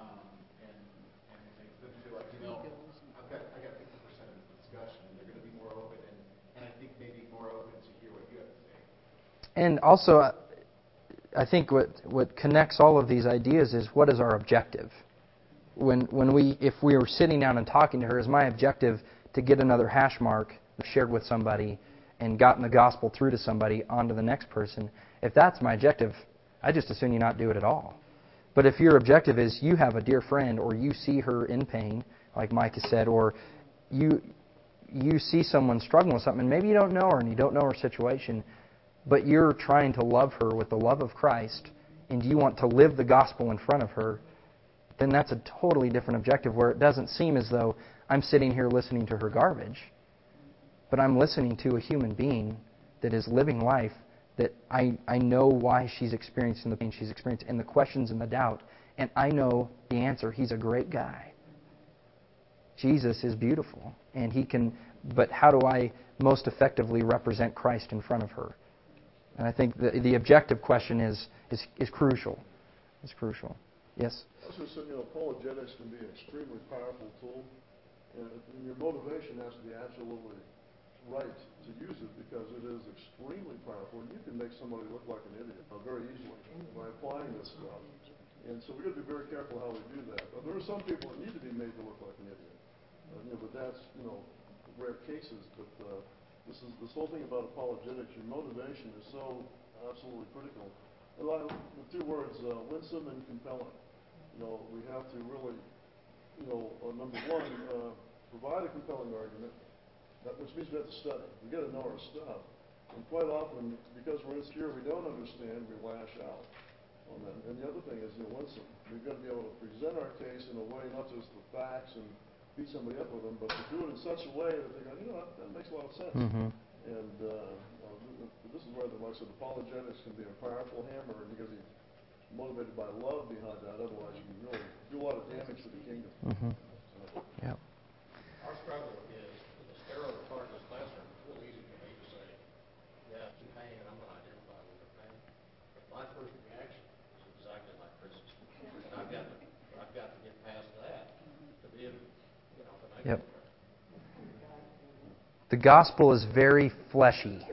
And makes them feel like, I got 50% of the discussion, and they're going to be more open, and I think maybe more open to hear what you have to say. And also, I think what connects all of these ideas is, what is our objective? If we were sitting down and talking to her, is my objective to get another hash mark shared with somebody and gotten the gospel through to somebody onto the next person? If that's my objective, I just assume you not do it at all. But if your objective is you have a dear friend, or you see her in pain, like Mike has said, or you see someone struggling with something, and maybe you don't know her and you don't know her situation, but you're trying to love her with the love of Christ, and you want to live the gospel in front of her, then that's a totally different objective, where it doesn't seem as though I'm sitting here listening to her garbage, but I'm listening to a human being that is living life, that I know why she's experiencing the pain she's experiencing, and the questions and the doubt, and I know the answer. He's a great guy. Jesus is beautiful, and he can, but how do I most effectively represent Christ in front of her? And I think the objective question is crucial. It's crucial. Yes? I was just saying, apologetics can be an extremely powerful tool, and your motivation has to be absolutely right to use it, because it is extremely powerful. And you can make somebody look like an idiot very easily by applying this stuff. And so we've got to be very careful how we do that. But there are some people that need to be made to look like an idiot. But that's, rare cases. But this whole thing about apologetics, your motivation is so absolutely critical. And the two words, winsome and compelling. We have to really, number one, provide a compelling argument, which means we have to study. We've got to know our stuff. And quite often, because we're insecure, we don't understand, we lash out. on that. And the other thing is, Winston, we've got to be able to present our case in a way, not just the facts and beat somebody up with them, but to do it in such a way that they go, that makes a lot of sense. Mm-hmm. And this is where, like I said, apologetics can be a powerful hammer because he's motivated by love behind that. Otherwise, you can really do a lot of damage to the kingdom. Mm-hmm. Yeah. Our struggle is, in the sterile part of this classroom, it's real easy for me to say, yeah, it's pain, and I'm going to identify with the pain. But my first reaction is exactly like Chris's. And I've got to get past that to be able, to make Yep. it. The gospel is very fleshy.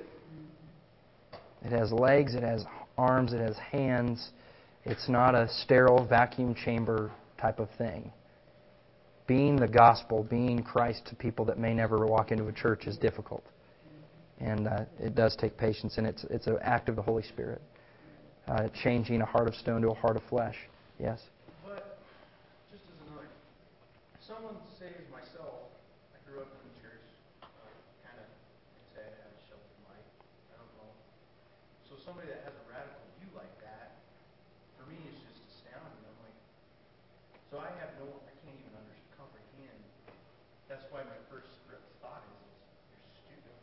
It has legs, it has arms, it has hands. It's not a sterile vacuum chamber type of thing. Being the gospel, being Christ to people that may never walk into a church is difficult. And it does take patience, and it's an act of the Holy Spirit. Changing a heart of stone to a heart of flesh. Yes? But, just as another, someone say as myself, I grew up in the church, kind of, I'd say I had a sheltered life, I don't know. So somebody that has a radical view like that, for me, is just astounding. I'm like, so I can't even comprehend. That's why my first thought is, you're stupid.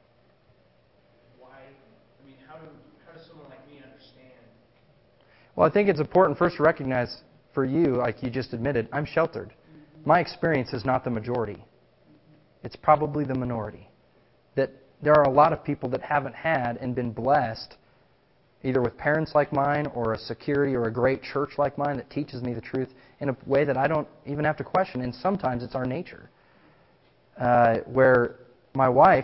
Why, how does someone like me understand? Well, I think it's important first to recognize for you, like you just admitted, I'm sheltered. My experience is not the majority. It's probably the minority. That there are a lot of people that haven't had and been blessed either with parents like mine or a security or a great church like mine that teaches me the truth in a way that I don't even have to question. And sometimes it's our nature. Where my wife,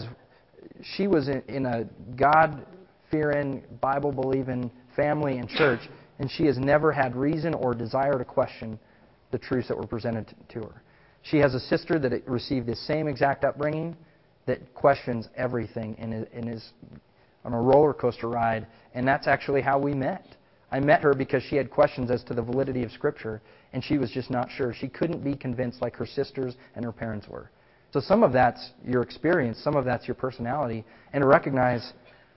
she was in a God-fearing, Bible-believing family and church, and she has never had reason or desire to question the truths that were presented to her. She has a sister that received the same exact upbringing that questions everything and is on a roller coaster ride, and that's actually how we met. I met her because she had questions as to the validity of Scripture, and she was just not sure. She couldn't be convinced like her sisters and her parents were. So some of that's your experience, some of that's your personality, and to recognize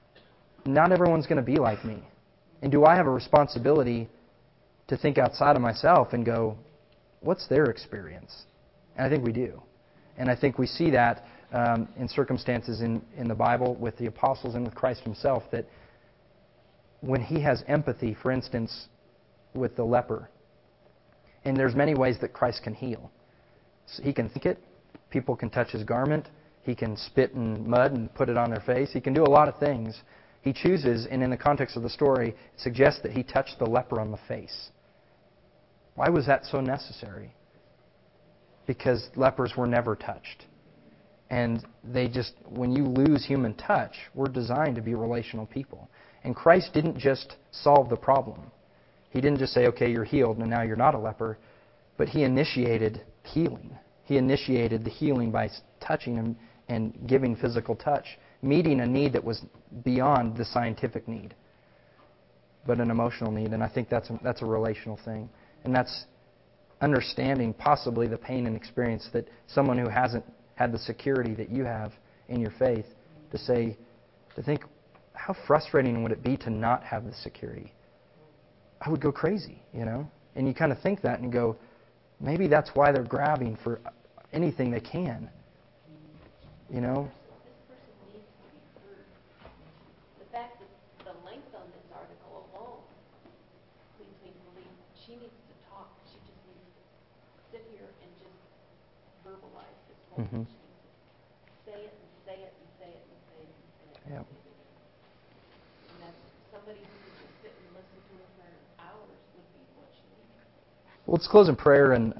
not everyone's going to be like me. And do I have a responsibility to think outside of myself and go, what's their experience? And I think we do. And I think we see that in circumstances in the Bible with the apostles and with Christ himself, that when he has empathy, for instance, with the leper, and there's many ways that Christ can heal. So he can think it, people can touch his garment, he can spit in mud and put it on their face, he can do a lot of things. He chooses, and in the context of the story, it suggests that he touched the leper on the face. Why was that so necessary? Because lepers were never touched. And when you lose human touch, we're designed to be relational people. And Christ didn't just solve the problem. He didn't just say, okay, you're healed, and now you're not a leper. But he initiated healing. He initiated the healing by touching him and giving physical touch, meeting a need that was beyond the scientific need, but an emotional need. And I think that's a relational thing. And that's understanding possibly the pain and experience that someone who hasn't had the security that you have in your faith to think, how frustrating would it be to not have the security? I would go crazy, And you kind of think that and go, maybe that's why they're grabbing for anything they can, This person needs to be heard. The fact that the length on this article alone leads me to believe she needs to talk. She just needs to sit here and just verbalize this whole thing. She needs to say it and say it and say it and say it and say it. Yep. And that's somebody who could just sit and listen to her for hours would be what she needs. Well, let's close in prayer and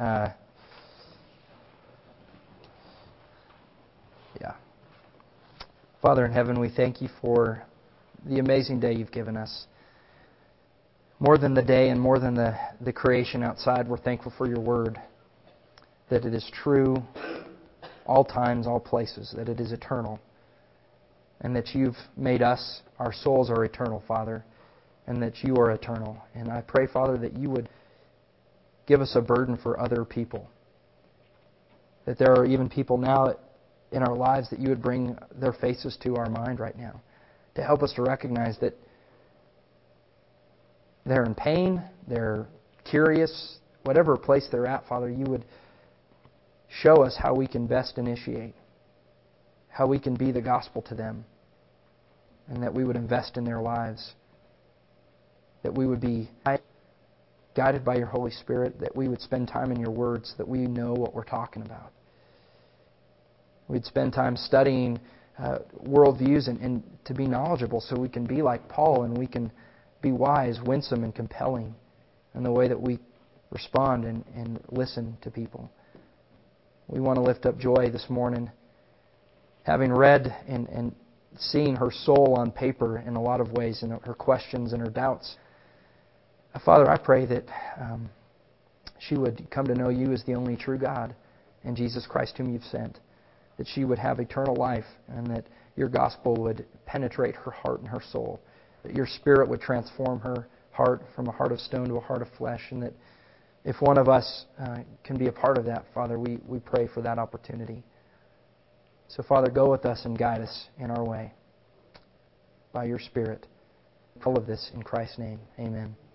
Father in heaven, we thank you for the amazing day you've given us. More than the day and more than the creation outside, we're thankful for your word, that it is true all times, all places, that it is eternal, and that you've made us, our souls are eternal, Father, and that you are eternal. And I pray, Father, that you would give us a burden for other people, that there are even people now in our lives that you would bring their faces to our mind right now, to help us to recognize that they're in pain, they're curious, whatever place they're at, Father, you would show us how we can best initiate, how we can be the gospel to them, and that we would invest in their lives, that we would be guided by your Holy Spirit, that we would spend time in your words, that we know what we're talking about. We'd spend time studying worldviews and to be knowledgeable so we can be like Paul and we can be wise, winsome, and compelling in the way that we respond and listen to people. We want to lift up Joy this morning. Having read and seeing her soul on paper in a lot of ways, and her questions and her doubts, Father, I pray that she would come to know you as the only true God and Jesus Christ whom you've sent, that she would have eternal life and that your gospel would penetrate her heart and her soul, that your Spirit would transform her heart from a heart of stone to a heart of flesh, and that if one of us can be a part of that, Father, we pray for that opportunity. So, Father, go with us and guide us in our way by your Spirit. All of this in Christ's name. Amen.